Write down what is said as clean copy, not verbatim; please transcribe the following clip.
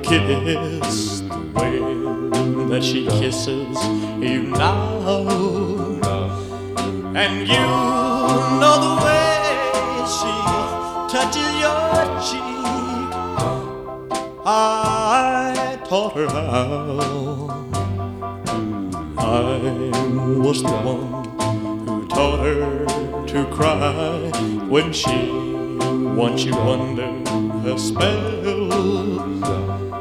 kiss the way that she kisses you now, and you know the way she touches your cheek. I taught her how. I was the one who taught her to cry when she, once you under her spell,